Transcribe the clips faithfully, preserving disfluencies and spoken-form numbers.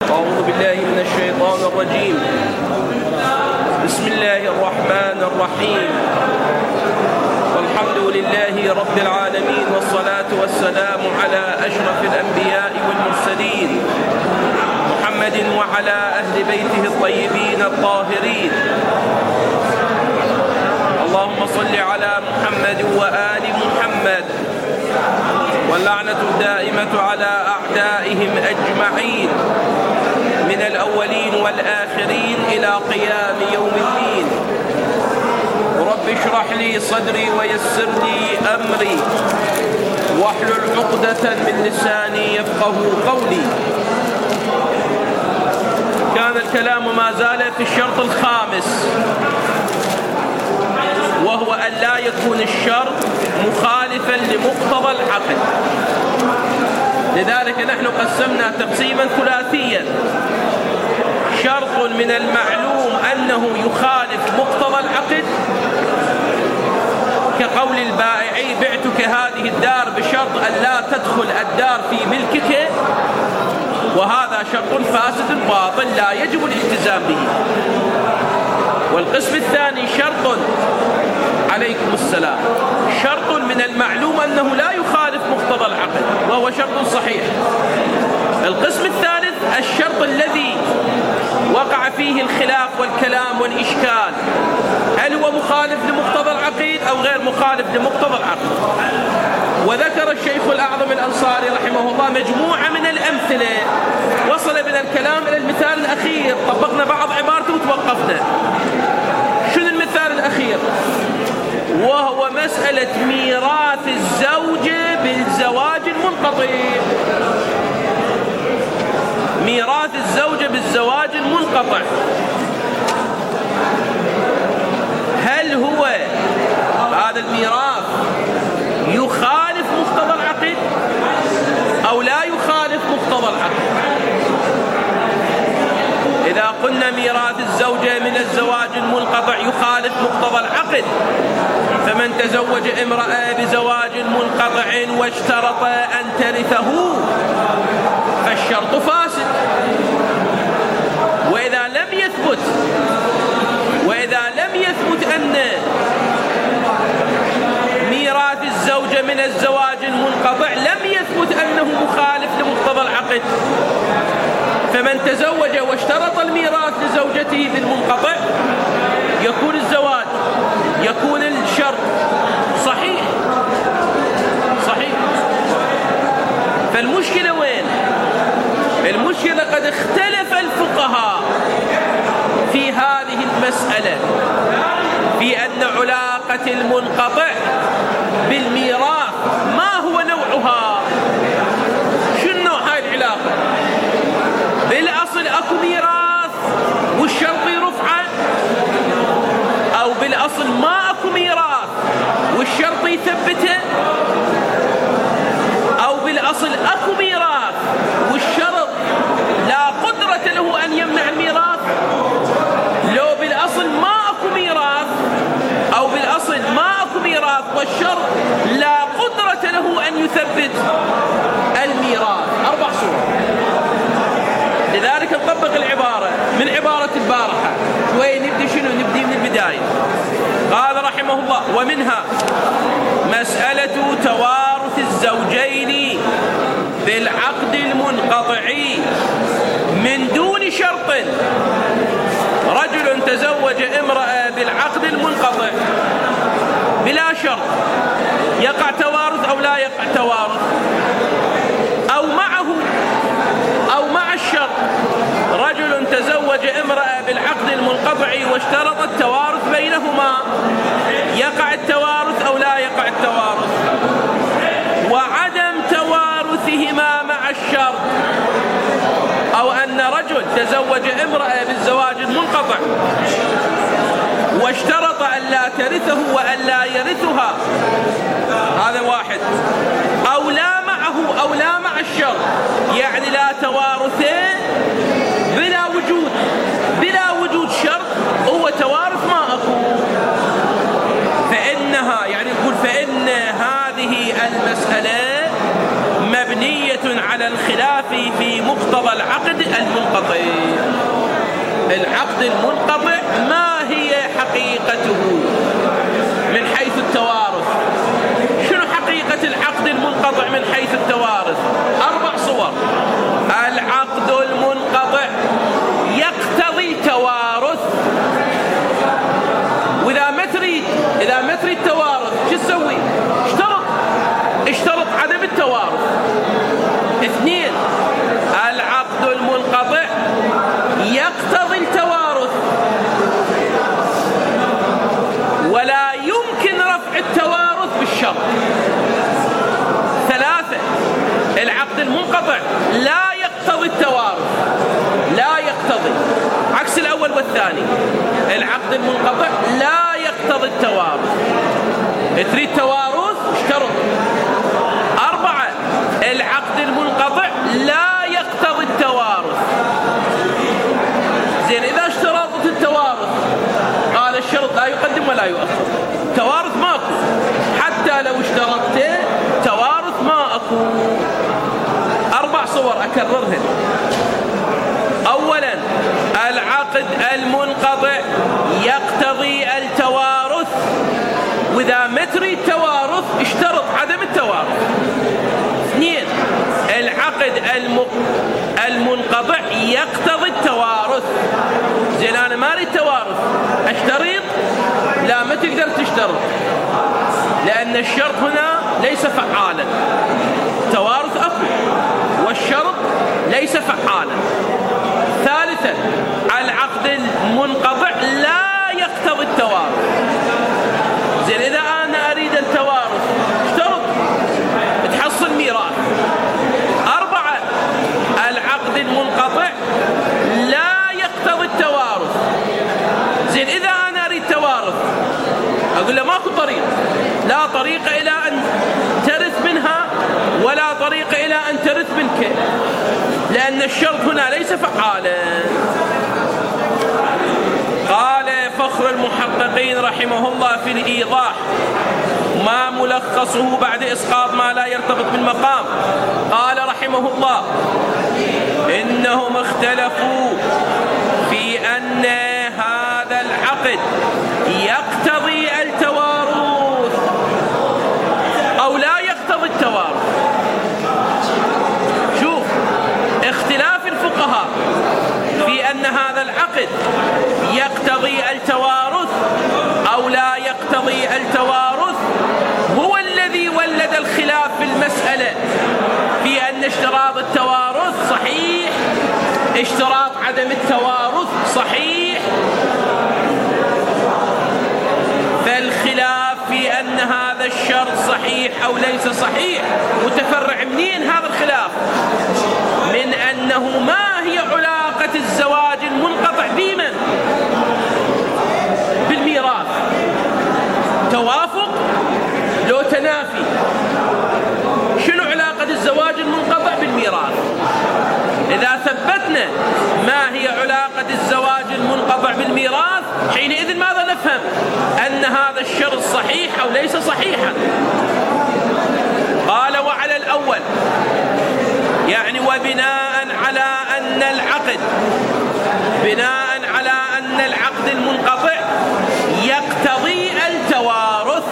أعوذ بالله من الشيطان الرجيم. بسم الله الرحمن الرحيم. والحمد لله رب العالمين، والصلاة والسلام على أشرف الأنبياء والمرسلين محمد وعلى أهل بيته الطيبين الطاهرين. اللهم صل على محمد وآل محمد، واللعنة الدائمة على أعدائهم أجمعين من الأولين والآخرين إلى قيام يوم الدين. رب اشرح لي صدري ويسر لي أمري واحلل عقدة من لساني يفقه قولي. كان الكلام ما زال في الشرط الخامس، وهو أن لا يكون الشرط مخالفا لمقتضى العقد. لذلك نحن قسمنا تقسيما ثلاثيا: شرط من المعلوم أنه يخالف مقتضى العقد، كقول البائع بعتك هذه الدار بشرط أن لا تدخل الدار في ملكك، وهذا شرط فاسد باطل لا يجب الالتزام به. والقسم الثاني شرط عليكم السلام شرط من المعلوم أنه لا يخالف مقتضى العقد، وهو شرط صحيح. القسم الثالث الشرط الذي وقع فيه الخلاف والكلام والإشكال، هل هو مخالف لمقتضى العقد أو غير مخالف لمقتضى العقد. وذكر الشيخ الأعظم الأنصاري رحمه الله مجموعة من الأمثلة، وصل بنا الكلام إلى المثال الأخير، طبقنا بعض عبارته وتوقفنا. شنو المثال الأخير؟ وهو مسألة ميراث الزوجة بالزواج المنقطع. ميراث الزوجة بالزواج المنقطع، هل هو هذا الميراث يخالف مقتضى العقد أو لا يخالف مقتضى العقد؟ إذا قلنا ميراث الزوجة من الزواج المنقطع يخالف مقتضى العقد، فمن تزوج امرأة بزواج منقطع واشترط أن ترثه فالشرط فاسد. وإذا لم يثبت وإذا لم يثبت أن ميراث الزوجة من الزواج المنقطع لم يثبت أنه مخالف لمقتضى العقد، فمن تزوج واشترط الميراث لزوجته بالمنقطع يكون الزواج يكون الشرط صحيح صحيح. فالمشكلة وين؟ المشكلة قد اختلف الفقهاء في هذه المسألة، في أن علاقة المنقطع بالميراث ما هو نوعها. شنو نوع هاي العلاقة؟ بالأصل أكو ميراث والشرط يرفعه، أو بالأصل ما أكو ميراث والشرط يثبته، أو بالأصل أكو ميراث والشرط لا قدرة له أن يمنع الميراث. لو بالأصل ما أكو ميراث، أو بالأصل ما أكو ميراث والشرط لا قدرة له أن يثبت الميراث. أربع صور. لذلك نطبق العبارة من عبارة البارحة شوي. نبدي شنو؟ نبدي من البداية. قال رحمه الله: ومنها مسألة توارث الزوجين بالعقد المنقطع من دون شرط. رجل تزوج امرأة بالعقد المنقطع بلا شرط، يقع توارث أو لا يقع توارث؟ أو معه أو مع الشرط رجل تزوج امرأة بالعقد المنقطع واشترط التوارث بينهما، يقع التوارث أو لا يقع التوارث؟ وعدم توارثهما مع الشرط، أو أن رجل تزوج امرأة بالزواج المنقطع واشترط أن لا ترثه وأن لا يرثها، هذا واحد. أو لا معه أو لا مع الشرط، يعني لا توارثين بلا وجود بلا وجود شرط، هو توارث ما أكو. فإنها يعني يقول فإن هذه المسألة مبنية على الخلاف في مقتضى العقد المنقطع. العقد المنقطع ما هي حقيقته من حيث التوارث؟ شنو حقيقة العقد المنقطع من حيث التوارث؟ أربع صور. العقد المنقطع يقتضي التوارث، وإذا ما تريد إذا ما تريد توارث شو تسوي؟ اشترط اشترط عدم التوارث. اثنين، العقد المنقطع يقتضي التوارث ولا يمكن رفع التوارث بالشرط. ثلاثة، العقد المنقطع لا يقتضي التوارث، لا يقتضي، عكس الأول والثاني. العقد المنقطع لا يقتضي التوارث، تريد توارث اشترط. أربعة، العقد المنقطع لا يقتضي التوارث. زين، إذا اشترطت التوارث قال الشرط لا يقدم ولا يؤخر، توارث ماكو، حتى لو اشترطت توارث ما أكو. أربع صور أكررهن. أولا، العقد المنقطع يقتضي التوارث، وإذا ما تريد توارث اشترط عدم التوارث. اثنين، العقد المنقطع يقتضي التوارث. زين، أنا ما أريد توارث، أشترط؟ لا، ما تقدر تشترط، لأن الشرط هنا ليس فعالا. توارث أكو والشرط ليس فعالا. ثالثا، العقد المنقطع لا يقتضي التوارث. زين، إذا أنا أريد التوارث اشترط تحصل ميراث. أربعة، العقد المنقطع لا يقتضي التوارث. زين، إذا أنا أريد توارث أقول له ماكو طريق، لا طريق إلى أن ترث منها ولا طريق إلى أن ترث منك، لأن الشرط هنا ليس فعالا. قال فخر المحققين رحمه الله في الإيضاح ما ملخصه بعد إسقاط ما لا يرتبط بالمقام. قال رحمه الله إنهم اختلفوا في أن هذا العقد يقتضي التوارث أو لا يقتضي التوارث. شوف اختلاف الفقهاء في أن هذا العقد يقتضي التوارث أو لا يقتضي التوارث هو الذي ولد الخلاف في المسألة، في أن اشتراط التوارث صحيح، اشتراط عدم التوارث صحيح. فالخلاف في أن هذا الشرط صحيح أو ليس صحيح متفرع منين هذا الخلاف؟ من أنه ما هي علاقة الزواج المنقطع بمن؟ بالميراث. توافق لو تنافي؟ شنو علاقة الزواج المنقطع بالميراث؟ إذا ثبتنا ما هي علاقة الزواج المنقطع بالميراث حينئذ ماذا نفهم؟ أن هذا الشرط صحيح أو ليس صحيحا. قال وعلى الأول، يعني وبناء على أن العقد بناء على أن العقد المنقطع يقتضي التوارث.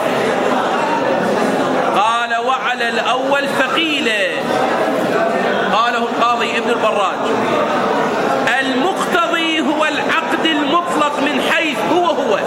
قال وعلى الأول فقيل، قاله القاضي ابن البراج، المقتضي هو العقد المطلق من حيث هو هو.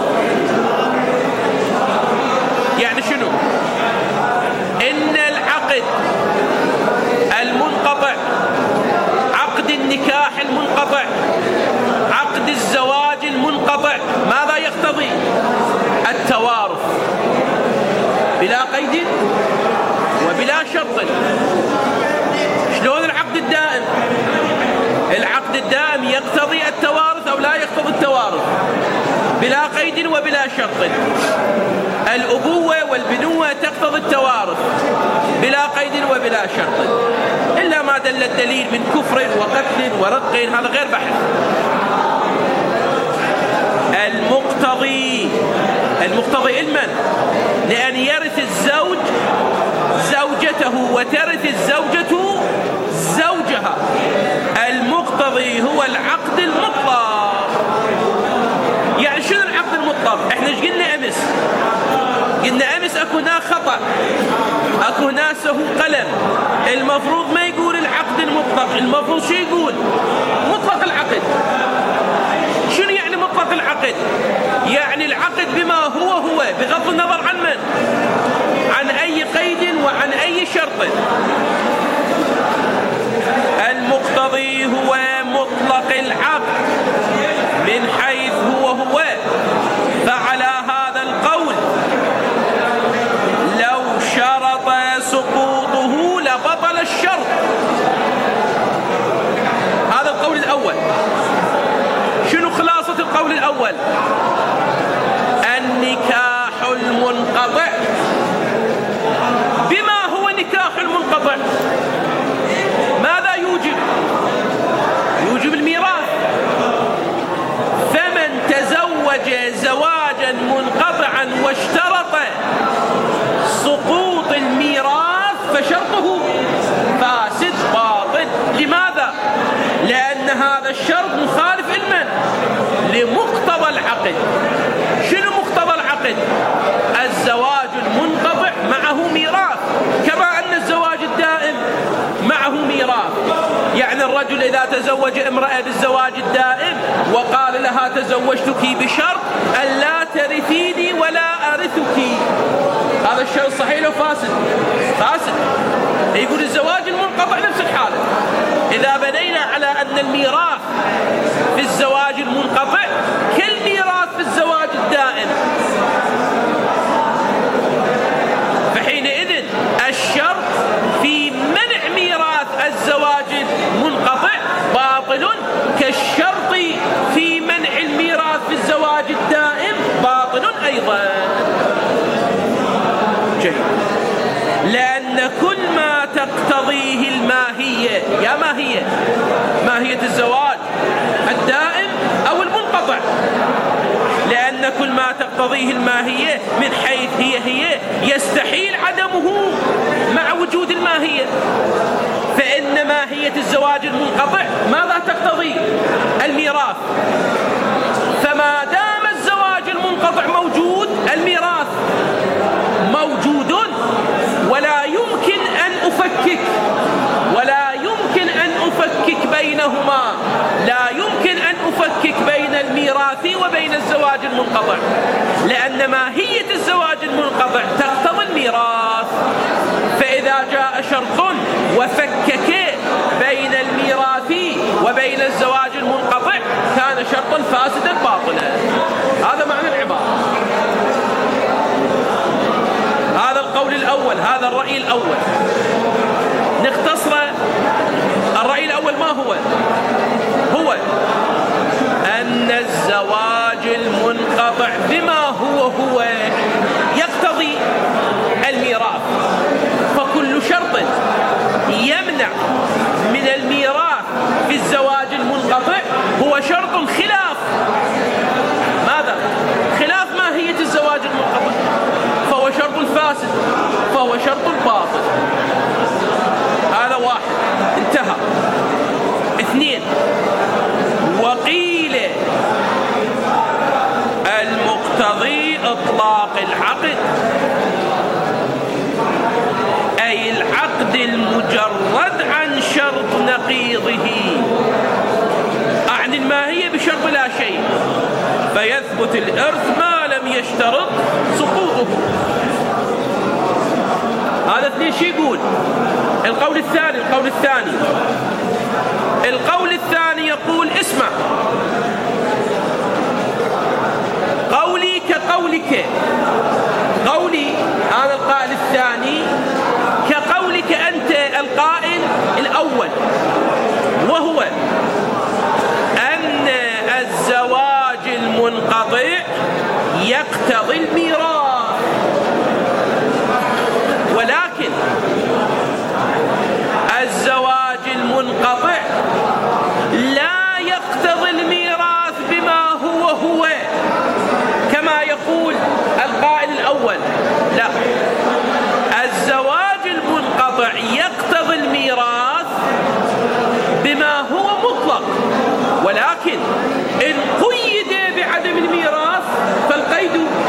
يعني شنو؟ إن العقد المنقطع، عقد النكاح المنقطع، عقد الزواج المنقطع، ماذا يقتضي؟ التوارث بلا قيد وبلا شرط. شلون العقد الدائم؟ العقد الدائم يقتضي التوارث أو لا يقتضي التوارث بلا قيد وبلا شرط. الأبوة والبنوة تقتضي التوارث بلا قيد وبلا شرط، إلا ما دل الدليل من كفر وقتل ورق، هذا غير بحث. المقتضي المقتضي المن؟ لأن يرث الزوج زوجته وترث الزوجة زوجها. المقتضي هو العقد المطلق. احنا ايش قلنا امس؟ قلنا امس اكو هنا خطأ، اكو هنا سهو قلم. المفروض ما يقول العقد المطلق، المفروض شو يقول؟ مطلق العقد. شنو يعني مطلق العقد؟ يعني العقد بما هو هو بغض النظر عن من؟ عن اي قيد وعن اي شرط. المقتضي هو مطلق العقد من حيث هو هو. فعلى هذا القول لو شرط سقوطه لبطل الشرط. هذا القول الأول. شنو خلاصة القول الأول؟ النكاح المنقطع بما هو نكاح المنقطع ماذا يوجب؟ يوجب الميراث. فمن تزوج زواجا منقطعا واشترط سقوط الميراث فشرطه فاسد باطل. لماذا؟ لأن هذا الشرط مخالف لمن؟ لمقتضى العقد. شنو مقتضى العقد؟ الزواج المنقطع معه ميراث، كما أن الزواج الدائم معه ميراث. يعني الرجل إذا تزوج امرأة بالزواج الدائم وقال لها تزوجتك بشرط أن لا ترثيني ولا أرثك، هذا الشرط صحيح لو فاسد؟ فاسد. يقول الزواج المنقطع نفس الحالة. إذا بنينا على أن الميراث في الزواج المنقطع كالميراث في الزواج الدائم، فحينئذ الشرط في منع ميراث الزواج المنقطع باطل كالشرط في منع الميراث في الزواج الدائم باطل أيضا. جيد. لأن كل ما تقتضيه الماهية، يا ماهية ماهية الزواج الدائم أو المنقطع، لأن كل ما تقتضيه الماهية من حيث هي هي يستحيل عدمه مع وجود الماهية. فإن ماهية الزواج المنقطع ماذا تقتضي؟ الميراث. فما دام الزواج المنقطع موجود الميراث موجود، ولا يمكن أن أفكك ولا يمكن أن أفكك بينهما. لا يمكن أن أفكك بين الميراث وبين الزواج المنقطع، لأن ماهية الزواج المنقطع تقتضي الميراث. فإذا جاء شرط وفكك بين الميراث وبين الزواج المنقطع كان شرطا فاسدا باطلا. هذا معنى العبارة. هذا القول الأول، هذا الرأي الأول. نختصر الرأي الأول. ما هو؟ هو أن الزواج المنقطع بما هو هو يقتضي الميراث. فكل شرط يمنع من الميراث في الزواج المنقطع هو شرط خلاف ماذا؟ خلاف ماهية الزواج المنقطع، فهو شرط فاسد، فهو شرط باطل. هذا واحد، انتهى. اثنين، وقيل المقتضي اطلاق العقد، أي العقد المجرد عن شرط نقيضه، أعني الماهية بشرط لا شيء، فيثبت الإرث ما لم يشترط سقوطه. هذا اثنين. شي يقول القول الثاني؟ القول الثاني القول الثاني يقول اسمع، قولي كقولك، قولي هذا القائل الثاني كقولك أنت القائل الأول، وهو أن الزواج المنقطع يقتضي الميراث، ولكن الزواج المنقطع لا يقتضي الميراث بما هو هو كما يقول القائل الأول. لا، الزواج المنقطع يقتضي الميراث بما هو مطلق، ولكن إن قيد بعدم الميراث فالقيد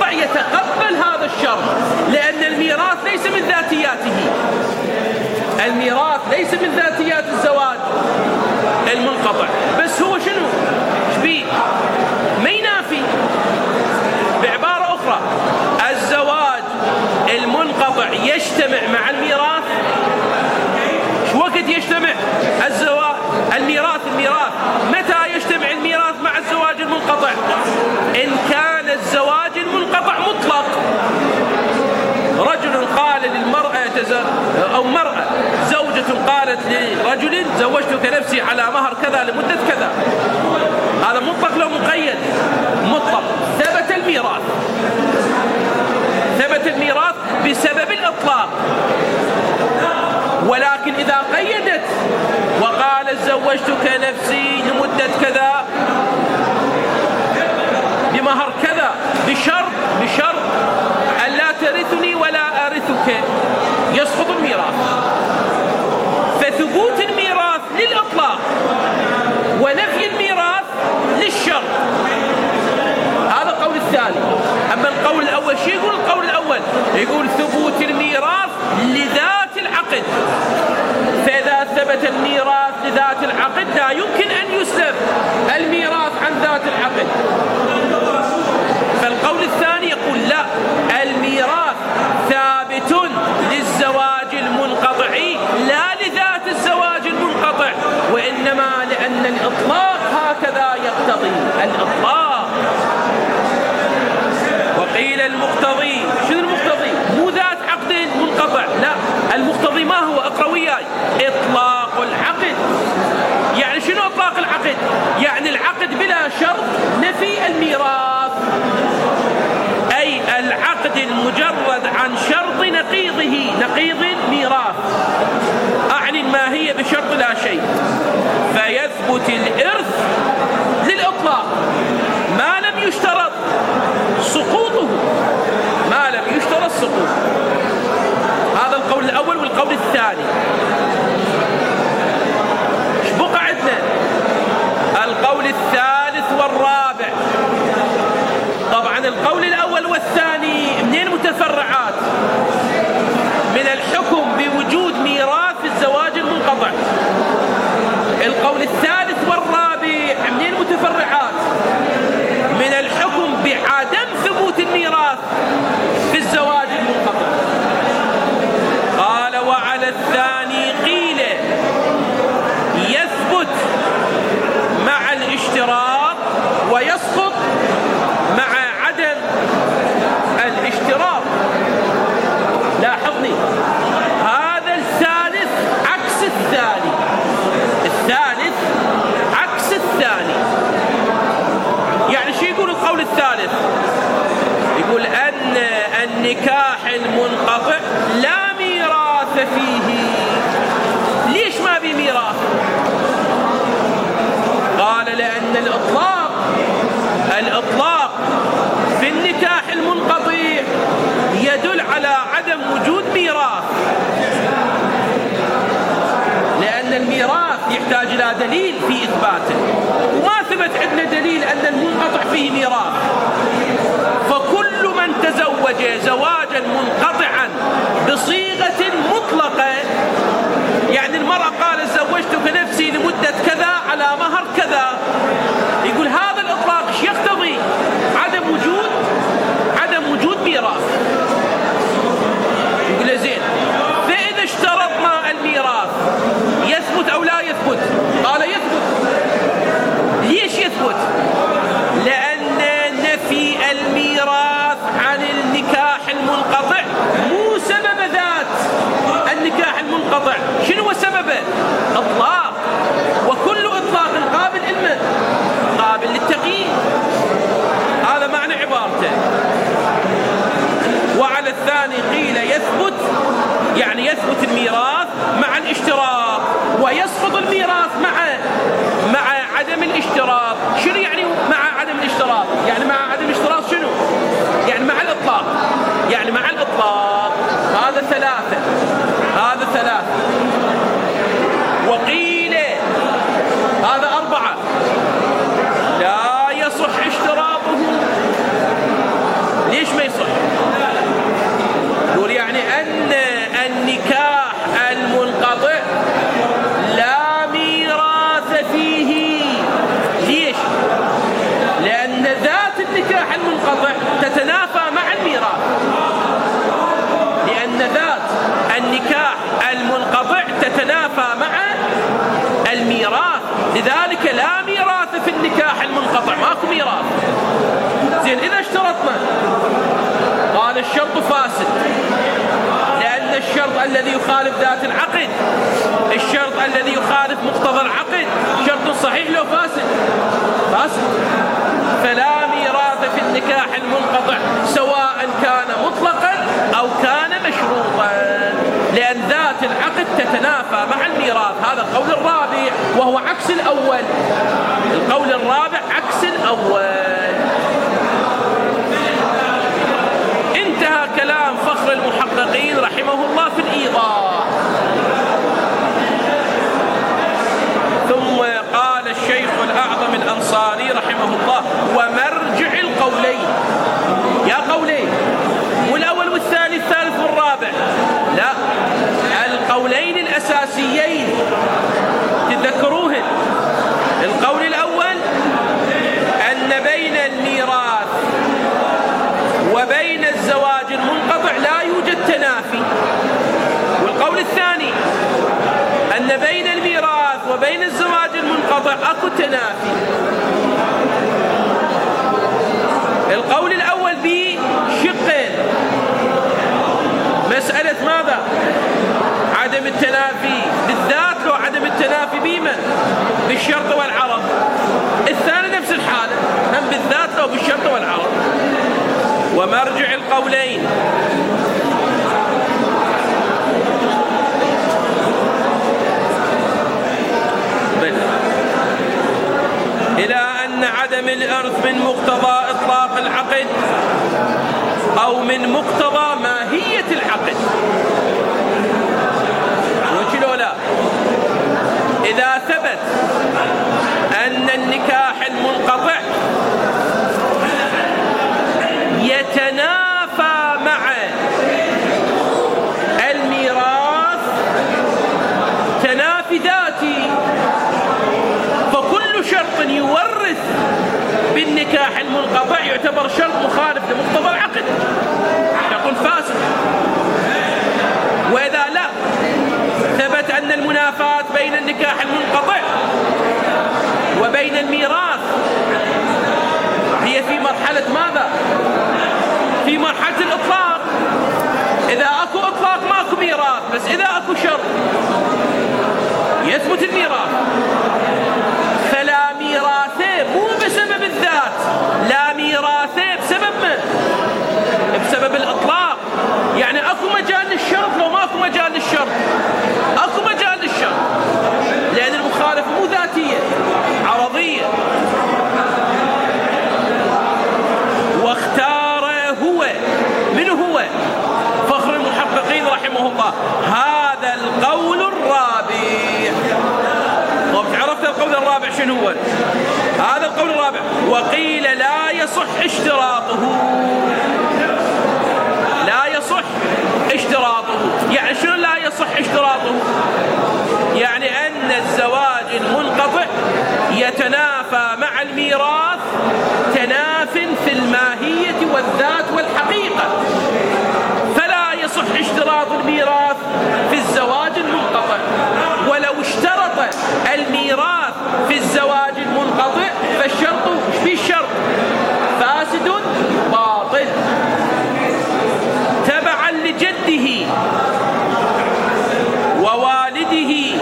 المنقطع يتقبل هذا الشرط، لأن الميراث ليس من ذاتياته. الميراث ليس من ذاتيات الزواج المنقطع، بس هو شنو؟ شبيه؟ ما ينافي. بعبارة أخرى، الزواج المنقطع يجتمع مع الميراث. شو وقت يجتمع الزواج الميراث الميراث متى يجتمع الميراث مع الزواج المنقطع؟ إن كان الزواج المنقطع مطلق. رجل قال للمرأة أو مرأة زوجة قالت لرجل زوجتك نفسي على مهر كذا لمدة كذا، هذا مطلق لو مقيد؟ مطلق. ثبت الميراث، ثبت الميراث بسبب الإطلاق. ولكن إذا قيدت وقالت زوجتك نفسي لمدة كذا بمهر كذا بشرط بشرط أن لا ترثني ولا أرثك، يسقط الميراث. فثبوت الميراث للإطلاق ونفي الميراث للشرط. هذا القول الثاني. أما القول الأول شيء يقول؟ القول الأول يقول ثبوت الميراث لذات العقد. فإذا ثبت الميراث لذات العقد لا يمكن أن يسلب الميراث عن ذات العقد. فالقول الثاني يقول لا، الميراث ثابت للزواج المنقطع لا لذات الزواج المنقطع، وإنما لأن الإطلاق هكذا يقتضي الإطلاق. وقيل المقتضي، شنو المقتضي؟ مو ذات عقد منقطع، لا، المقتضي ما هو؟ اقرأ وياي، إطلاق العقد. يعني شنو إطلاق العقد؟ يعني العقد بلا شرط نفي الميراث، أي العقد المجرد عن شرط نقيضه، نقيض الميراث، أعني ما هي بشرط لا شيء، فيثبت الإرث للإطلاق ما لم يشترط سقوطه، ما لم يشترط سقوطه. هذا القول الأول. والقول الثاني ايش بقى عندنا؟ القول الثالث والرابع. طبعا القول الأول والثاني منين متفرعات؟ من الحكم بوجود ميراث الزواج المنقطع. القول الثالث والرابع منين متفرعات؟ من الحكم بعدم ثبوت الميراث في الزواج المنقطع. قال وعلى الثاني قيل يثبت مع الاشتراط ويسقط مع عدم الاشتراط. لاحظني، هذا الثالث عكس الثاني، الثالث عكس الثاني. يعني شو يقول القول الثالث؟ يقول أن النكاح المنقطع لا ميراث فيه. ليش ما بي ميراث؟ قال لأن الإطلاق الإطلاق في النكاح المنقطع يدل على عدم وجود ميراث، لأن الميراث يحتاج إلى دليل في إثباته، وما ثبت عندنا دليل أن المنقطع فيه ميراث. فكل من تزوج زواجا منقطعا بصيغة مطلقة، يعني المرأة قالت زوجتك نفسي لمدة كذا على مهر كذا، يقول هذا الإطلاق ايش يقتضي؟ عدم وجود عدم وجود ميراث. يقول زين، فإذا اشترطنا الميراث يثبت أو لا يثبت؟ قال يثبت. ليش يثبت؟ لأن نفي الميراث عن النكاح المنقطع مو سبب ذات النكاح المنقطع. شنو هو سببه؟ إطلاق، وكل إطلاق قابل للمن؟ قابل للتغيير. هذا معنى عبارته. وعلى الثاني قيل يثبت، يعني يثبت الميراث مع الاشتراط، ويسقط الميراث مع مع عدم الاشتراط. شنو يعني مع عدم الاشتراط؟ يعني مع عدم الاشتراط شنو؟ يعني مع الإطلاق، يعني مع الإطلاق. هذا ثلاثة، هذا ثلاثة. وقيل هذا أربعة، لا يصح اشتراطه لذلك لا ميراث في النكاح المنقطع، ماكو ميراث. زين إذا اشترطنا، قال الشرط فاسد، لأن الشرط الذي يخالف ذات العقد، الشرط الذي يخالف مقتضى العقد شرط صحيح لو فاسد، فاسد. فلا ميراث في النكاح المنقطع سواء كان مطلقا أو كان مشروطا، لأن ذات العقد تتنافى مع الميراث. هذا القول الرابع وهو عكس الأول. القول الرابع عكس الأول. انتهى كلام فخر المحققين رحمه الله في الإيضاح. ثم قال الشيخ الأعظم الأنصاري رحمه الله: ومرجع القولين. يا قولين، والأول والثاني الثالث والرابع؟ لا، القولين الأساسيين تذكروهن. القول الأول أن بين الميراث وبين الزواج المنقطع لا يوجد تنافي. والقول الثاني أن بين الميراث وبين الزواج المنقطع أكو تنافي. القول الأول بشقين: مسألة ماذا؟ عدم التنافي بالذات لو عدم التنافي بمن؟ بالشرط والعرض. الثاني نفس الحالة، هم بالذات لو بالشرط والعرض. ومرجع القولين إلى أن عدم الإرث من مقتضى إطلاق العقد أو من مقتضى ماهية العقد. وشلو لا؟ إذا ثبت أن النكاح المنقطع يتنافى مع الميراث تنافي ذاتي، فكل شرط يورث بالنكاح المنقطع يعتبر شرط مخالف لمقتضى العقد، يكون فاسد. وإذا لا ثبت أن المنافاة بين النكاح المنقطع وبين الميراث هي في مرحلة ماذا؟ في مرحلة الإطلاق. إذا أكو إطلاق ماكو ميراث، بس إذا أكو شرط يثبت الميراث. فلا ميراث مو بسبب الذات، لا ميراث بسبب من؟ بسبب الإطلاق. يعني أكو مجال للشرط لو ماكو مجال للشرط، أكو مجال للشرط، لأن المخالفة مو ذاتية، عرضية. واختار هو، من هو؟ فخر المحققين رحمه الله، هذا القول الرابع. وعرفت القول الرابع شنو هو؟ هذا القول الرابع. وقيل لا يصح اشتراطه، لا يصح اشتراطه. يعني شنو لا يصح اشتراطه؟ يعني أن الزواج المنقطع يتنافى مع الميراث تناف في الماهية والذات والحقيقة، فلا يصح اشتراط الميراث في الزواج المنقطع. ولو اشترط الميراث في الزواج المنقطع فالشرط في الشرط فاسد باطل تبعا لجده ووالده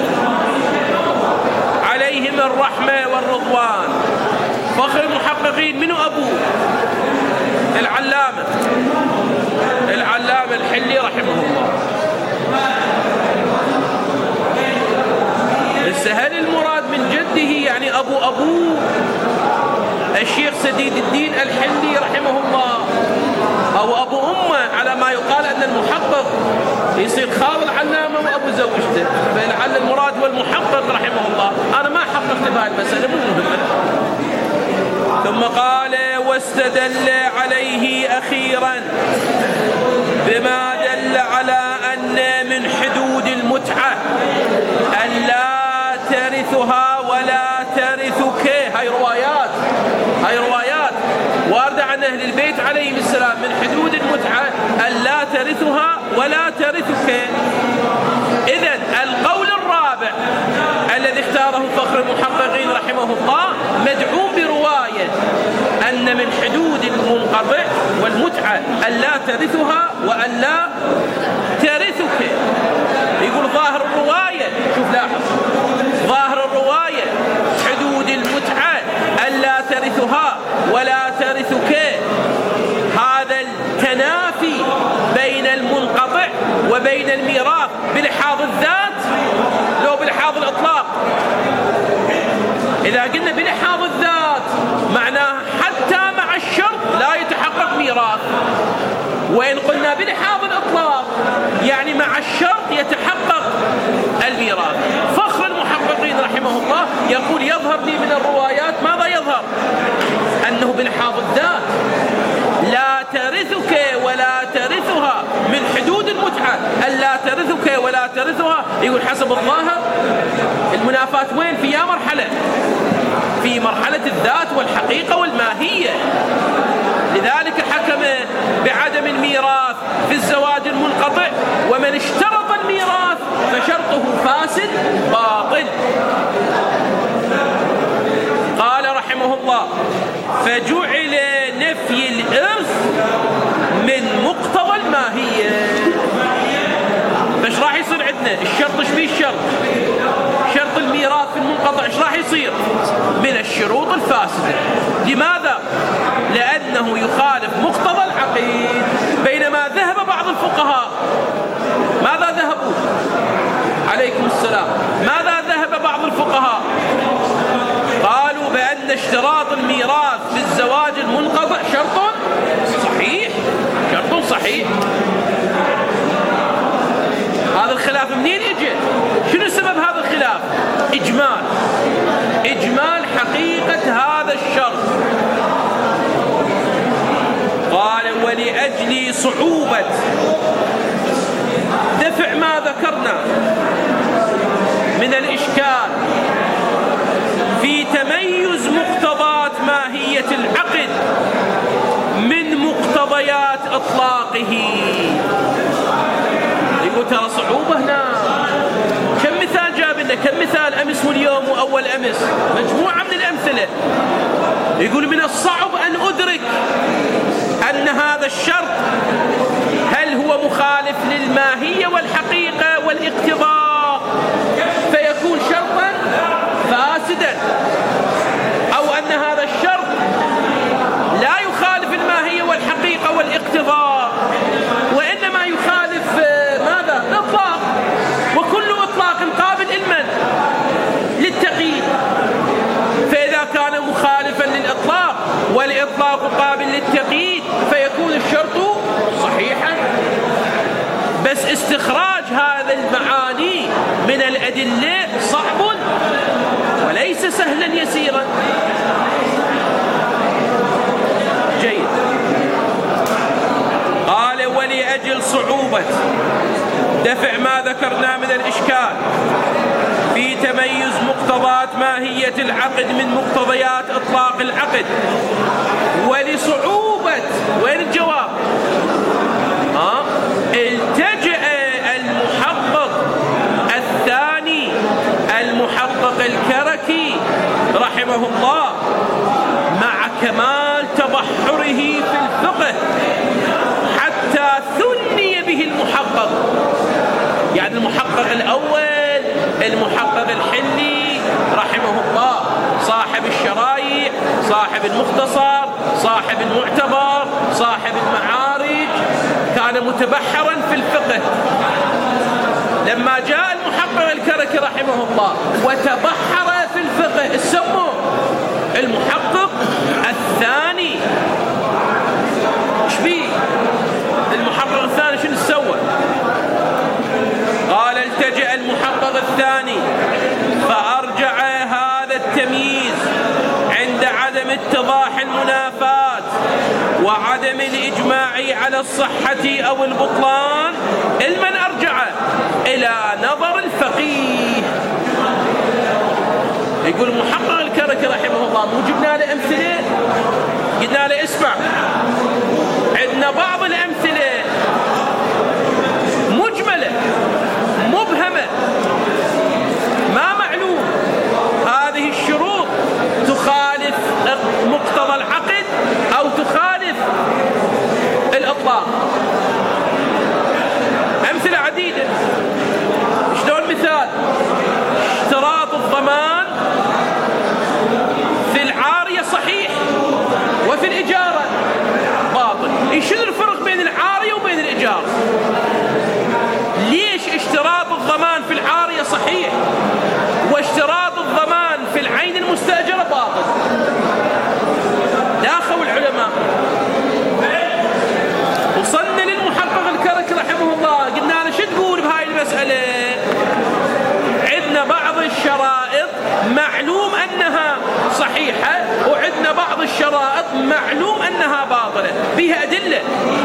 عليهم الرحمة والرضوان. فخر المحققين منو أبوه؟ العلامة العلامة الحلي رحمه الله. هل المراد من جده يعني أبو أبوه الشيخ سديد الدين الحلي رحمه الله، أو أبو أمه على ما يقال أن المحقق يصير خال العلامة وأبو زوجته، فلعل المراد هو المحقق رحمه الله. أنا ما حققت بهذه المسألة، مو مهمة. ثم قال: واستدل عليه أخيرا بما دل على أن من حدود المتعة أن لا ترثها ولا ترثك. هاي روايات هاي روايات واردة عن أهل البيت عليهم السلام. من حدود المتعة أن لا ترثها ولا ترثك. إذن القول الرابع الذي اختاره فخر المحققين رحمه الله مدعوم برواية أن من حدود المنقطع والمتعة ألا ترثها وألا ترثك. يقول ظاهر الرواية، شوف لاحظ، ظاهر الرواية حدود المتعة ألا ترثها ولا ترثك، هذا التنافي بين المنقطع وبين الميراث بلحاظ الذات لو بلحاظ الإطلاق. إذا قلنا بلحاظ الذات معناه حتى مع الشرط لا يتحقق ميراث، وإن قلنا بلحاظ الإطلاق يعني مع الشرط يتحقق الميراث. فخر المحققين رحمه الله يقول يظهر لي من الروايات ماذا يظهر؟ أنه بلحاظ الذات لا ترثك ولا ترثها، من حدود المتعة ألا ترثك ولا ترثها. يقول حسب الظاهر المنافاة وين؟ في يا مرحلة، في مرحلة الذات والحقيقة والماهية. لذلك حكم بعدم الميراث في الزواج المنقطع، ومن اشترط الميراث فشرطه فاسد باطل. قال رحمه الله فجعل نفي الإرث من مقتضى الماهية. فايش راح يصير عندنا؟ الشرط ايش فيه الشرط؟ شرط الميراث في المنقطع ايش راح يصير؟ من الشروط الفاسدة. لماذا؟ لأنه يخالف مقتضى العقيد. بينما ذهب بعض الفقهاء، ماذا ذهبوا؟ عليكم السلام. ماذا ذهب بعض الفقهاء؟ قالوا بأن اشتراط الميراث في الزواج المنقطع شرط صحيح، شرط صحيح. هذا الخلاف منين يجي؟ شنو سبب هذا الخلاف؟ إجمال إجمال حقيقة هذا الشرط. قال ولأجل صعوبة دفع ما ذكرنا من الإشكال في تميز مقتضيات ماهية العقد من مقتضيات إطلاقه. يقول ترى صعوبة هنا. كم مثال جاب لنا؟ كم مثال أمس واليوم وأول أمس؟ مجموعة من الأمثلة. يقول من الصعب أن أدرك أن هذا الشرط هل هو مخالف للماهية والحقيقة والاقتضاء فيكون شرطا فاسدا، أو أن هذا الشرط لا يخالف الماهية والحقيقة والاقتضاء وإنما يخالف ماذا؟ الإطلاق، وكل إطلاق قابل لمن؟ للتقييد. فإذا كان مخالفا للإطلاق والإطلاق قابل للتقييد فيكون الشرط صحيحا. بس استخراج هذا المعاني من الأدلة صعب وليس سهلا يسيرا. جيد. قال ولأجل صعوبة دفع ما ذكرنا من الإشكال في تميز مقتضيات ماهية العقد من مقتضيات إطلاق العقد، ولصعوبة وين الجواب؟ ها؟ التجأ المحقق الثاني المحقق الكركي رحمه الله مع كمال تبحره في الفقه حتى ثني به المحقق. يعني المحقق الأول المحقق الحلي رحمه الله صاحب الشرايع، صاحب المختصر، صاحب المعتبر، صاحب المعارج، كان متبحرا في الفقه. لما جاء المحقق الكركي رحمه الله وتبحر في الفقه اسمه المحقق الثاني. ايش بيه المحقق الثاني؟ شنو سوى؟ قال التجأ المحقق الثاني فأرجع هذا التمييز عند عدم اتضاح المنافات وعدم الإجماع على الصحة أو البطلان المن أرجع إلى نظر الفقيه. يقول محقق الكركي رحمه الله مو جبنا له أمثلة؟ قلنا له اسمع، عندنا بعض الأمثلة مجملة مبهمة صحيحة وعندنا بعض الشرائط معلوم أنها باطلة فيها أدلة،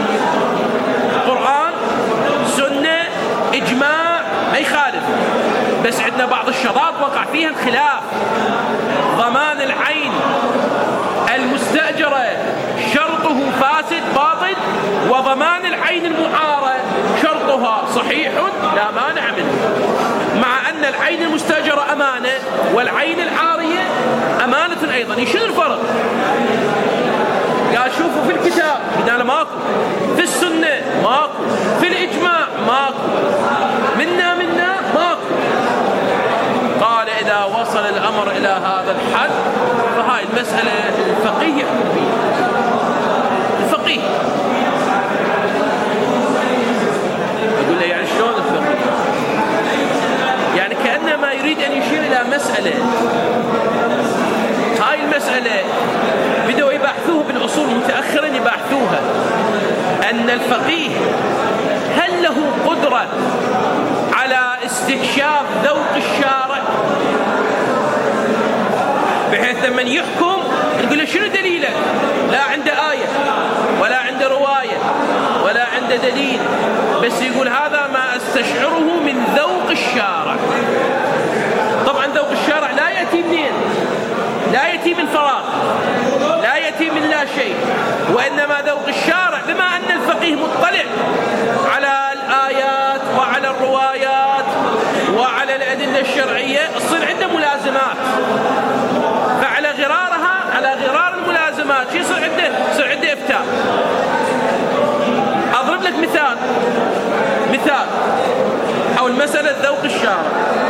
قرآن سنة إجماع ما يخالف، بس عندنا بعض الشرائط وقع فيها الخلاف. ضمان العين المستأجرة شرطه فاسد باطل، وضمان العين المعارة شرطها صحيح لا مانع منه، مع أن العين المستأجرة أمانة والعين العارية أمانة أيضا. شنو الفرق؟ قال شوفوا في الكتاب قلنا ماكو، في السنة ماكو، في الإجماع ماكو، منا منا ماكو. قال إذا وصل الأمر إلى هذا الحد فهاي المسألة الفقيه يحكم فيها، الفقيه. أقول له يعني شلون الفقيه؟ يعني كأنما يريد أن يشير إلى مسألة، هاي المسألة بدأوا يبحثوه بالأصول متأخرا، يبحثوها أن الفقيه هل له قدرة على استكشاف ذوق الشارع، بحيث لمن يحكم يقول له شنو دليلك؟ لا عنده آية ولا عنده رواية ولا عنده دليل، بس يقول هذا ما استشعره من ذوق الشارع. طبعا ذوق الشارع لا يأتي منين؟ لا يأتي من فراغ، لا يأتي من لا شيء، وإنما ذوق الشارع بما أن الفقيه مطلع على الآيات وعلى الروايات وعلى الأدلة الشرعية تصير عنده ملازمات، فعلى غرارها على غرار الملازمات شو يصير عنده؟ يصير عنده إفتاء. أضرب لك مثال مثال حول مسألة ذوق الشارع.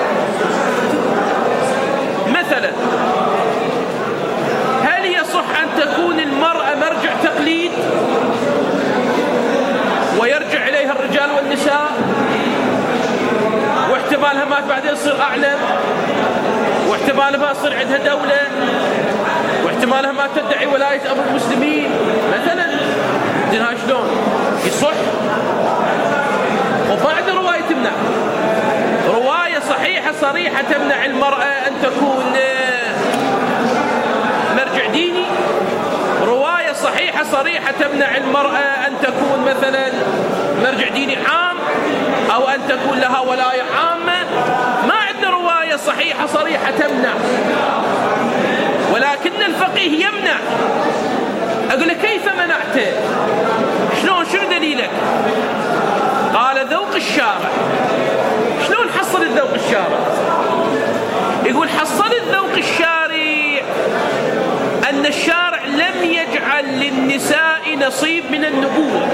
مثلا هل يصح أن تكون المرأة مرجع تقليد ويرجع إليها الرجال والنساء، واحتمالها ما بعدين تصير أعلم، واحتمالها ما تصير عندها دولة، واحتمالها ما تدعي ولاية أمر المسلمين مثلا؟ دينها شلون؟ يصح؟ وبعد رواية تمنع، رواية صحيحة صريحة تمنع المرأة أن تكون مرجع ديني، رواية صحيحة صريحة تمنع المرأة أن تكون مثلا مرجع ديني عام أو أن تكون لها ولاية عامة. ما عندنا رواية صحيحة صريحة تمنع، ولكن الفقيه يمنع. أقول لك كيف منعته؟ شلون؟ شنو دليلك؟ قال ذوق الشارع. شلون حصل الذوق الشارع؟ يقول حصل الذوق الشارع أن الشارع لم يجعل للنساء نصيب من النبوة.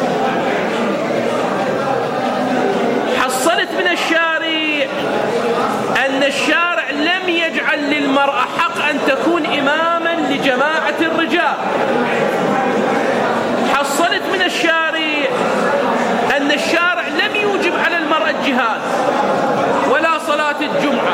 حصلت من الشارع أن الشارع لم يجعل للمرأة حق أن تكون إماما لجماعة الرجال. حصلت من الشارع أن الشارع لم يوجب على المرأة الجهاد ولا صلاة الجمعة.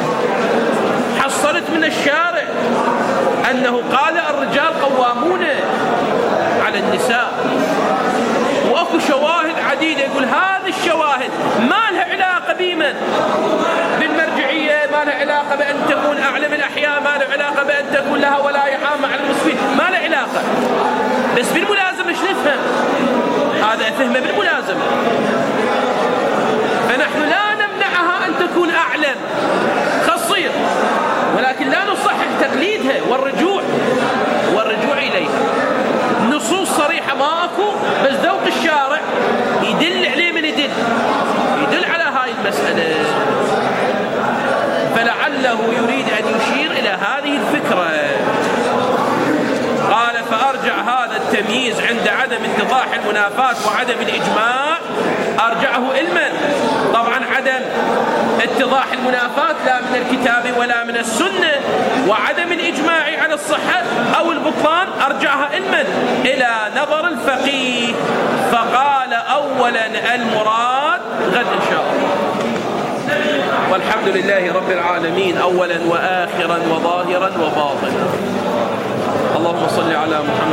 حصلت من الشارع أنه قال الرجال قوامون على النساء. وأكو شواهد عديدة يقول هذه الشواهد ما لها علاقة بمن؟ بالمرجعية، ما لها علاقة بأن تكون أعلم الأحياء، ما لها علاقة بأن تكون لها ولاية عامة على المسلمين، ما لها علاقة. بس بالملازمة ايش نفهم؟ هذا فهمه بالملازمة. فنحن لا نمنعها أن تكون أعلم خصير، ولكن لا نصحح تقليدها والرجوع والرجوع إليها. نصوص صريحة ما أكو، بس ذوق الشارع يدل عليه. من يدل؟ يدل على هاي المسألة، فلعله يريد أن يشير إلى هذه الفكرة. قال فأرجع هذا التمييز عند عدم اتضاح المنافات وعدم الإجماع، أرجعه علما. طبعا عدم اتضاح المنافات لا من الكتاب ولا من السنة، وعدم الإجماع على الصحة أو البطلان أرجعها علما إلى نظر الفقيه. فقال أولا المراد غد إن شاء الله. والحمد لله رب العالمين أولا وآخرا وظاهرا وباطنا. اللهم صل على محمد